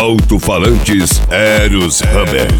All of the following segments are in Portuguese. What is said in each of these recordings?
Alto-falantes Eros Hammer.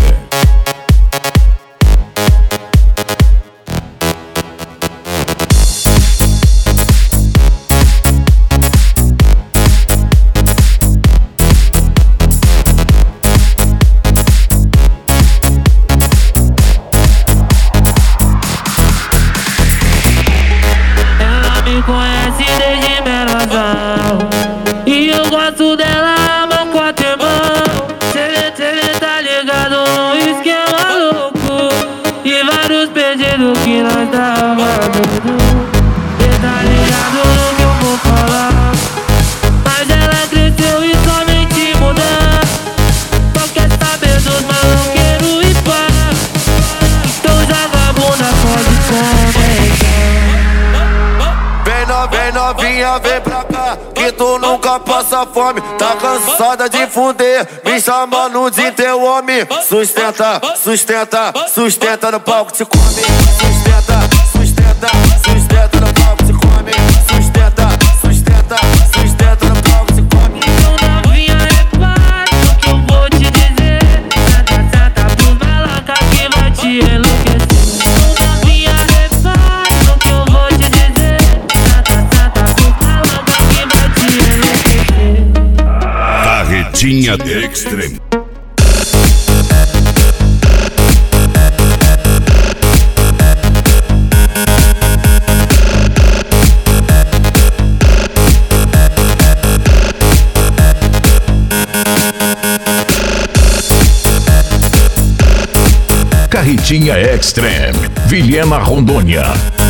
Ela me conhece desde menosão e eu gosto dela, mão com a temão. Cê tá ligado no esquema louco e vários pedidos que nós tava dando. Cê tá ligado no que eu vou falar, mas ela cresceu e somente mudar. Só quer saber dos maloqueiros e pá, então joga a bunda, pode começar. Vem novinha, vem pra cá, que tu nunca passa fome. Tá cansada de fuder, me chamando de teu homem. Sustenta, sustenta, sustenta no palco, te come. Sustenta, sustenta, sustenta no palco, te come. Sustenta, sustenta, sustenta no palco, te come. Então novinha, repare o que eu vou te dizer. Senta pros maloca que vai te enlouquecer. Então novinha, repare o que eu vou te dizer. Senta pros maloca que vai te enlouquecer. Carretinha Extreme. Carretinha Extreme, Vilhena, Rondônia.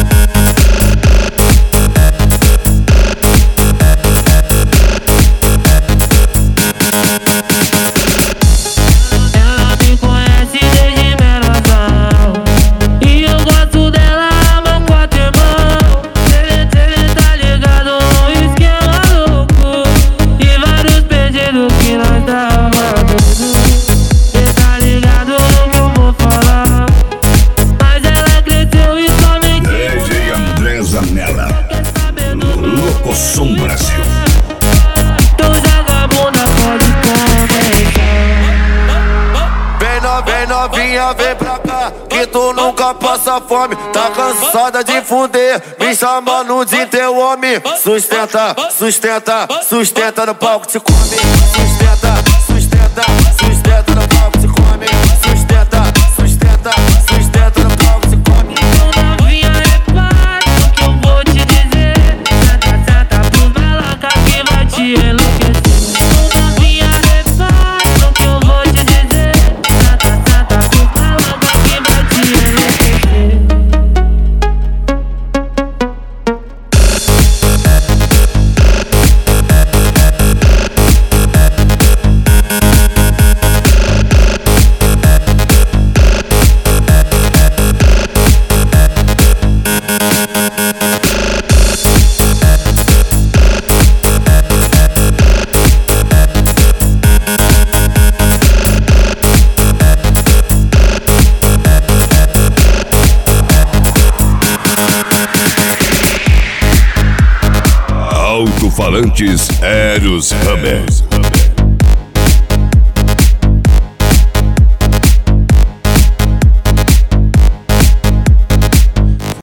Ela me conhece desde menosão e eu gosto dela, mão com a temão. Cê tá ligado no esquema louco e vários pedidos que nós tava dando. Cê tá ligado no que eu vou falar, mas ela cresceu e somente DJ André Zanella, Locosom Brasil. então joga a bunda, pode começar. Vem novinha, vem pra cá, que tu nunca passa fome. Tá cansada de fuder, me chamando de teu homem. Sustenta, sustenta, sustenta no palco, te come. Sustenta, sustenta, sustenta no palco, te come. Sustenta, sustenta, sustenta no palco, te come. Então novinha, repare o que eu vou te dizer. Senta pros maloca que vai te enlouquecer. Então novinha, repare o que eu vou te dizer. Senta pros maloca que vai te enlouquecer. Alto-falantes Eros Hammer.